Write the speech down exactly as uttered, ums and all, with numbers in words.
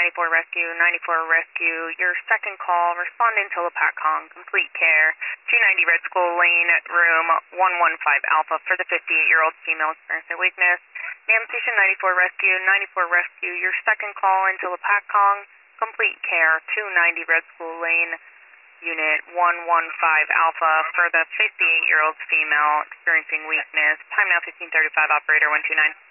ninety-four Rescue, ninety-four Rescue, your second call, responding to Lepatcong, complete care, two ninety Red Skull Lane, room one one five Alpha for the fifty-eight-year-old female experiencing weakness. Nam Station ninety-four Rescue, ninety-four Rescue, your second call into Lepatcong, complete care, two ninety Red Skull Lane, Unit one one five Alpha for the fifty-eight-year-old female experiencing weakness. Time now fifteen thirty-five, operator one two nine.